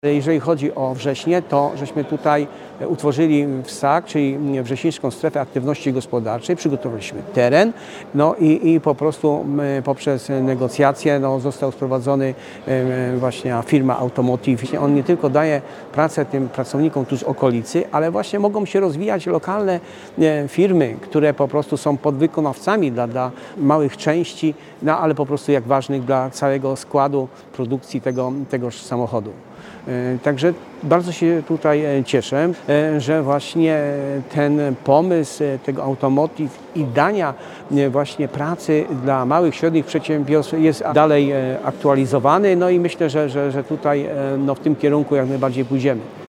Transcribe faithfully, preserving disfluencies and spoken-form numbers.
Jeżeli chodzi o Wrześnie, to żeśmy tutaj utworzyli w S A K, czyli Wrześniczką Strefę Aktywności Gospodarczej, przygotowaliśmy teren, no i, i po prostu poprzez negocjacje no, został sprowadzony właśnie firma Automotive. On nie tylko daje pracę tym pracownikom tu z okolicy, ale właśnie mogą się rozwijać lokalne firmy, które po prostu są podwykonawcami dla, dla małych części, no ale po prostu jak ważnych dla całego składu produkcji tego, tegoż samochodu. Także bardzo się tutaj cieszę, że właśnie ten pomysł tego Automotive i dania właśnie pracy dla małych, średnich przedsiębiorstw jest dalej aktualizowany. No i myślę, że, że, że tutaj no, w tym kierunku jak najbardziej pójdziemy.